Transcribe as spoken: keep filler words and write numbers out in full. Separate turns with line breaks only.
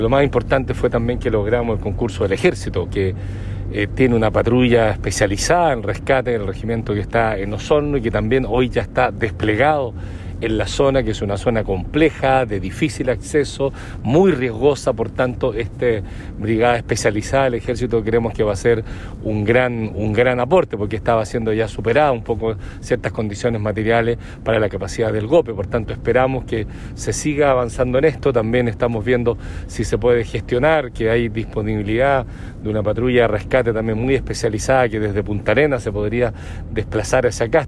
Lo más importante fue también que logramos el concurso del Ejército, que eh, tiene una patrulla especializada en rescate del regimiento que está en Osorno y que también hoy ya está desplegado en la zona, que es una zona compleja, de difícil acceso, muy riesgosa. Por tanto, esta brigada especializada del Ejército creemos que va a ser un gran, un gran aporte, porque estaba siendo ya superada un poco ciertas condiciones materiales para la capacidad del GOPE. Por tanto, esperamos que se siga avanzando en esto. También estamos viendo si se puede gestionar, que hay disponibilidad de una patrulla de rescate también muy especializada, que desde Punta Arenas se podría desplazar hacia acá.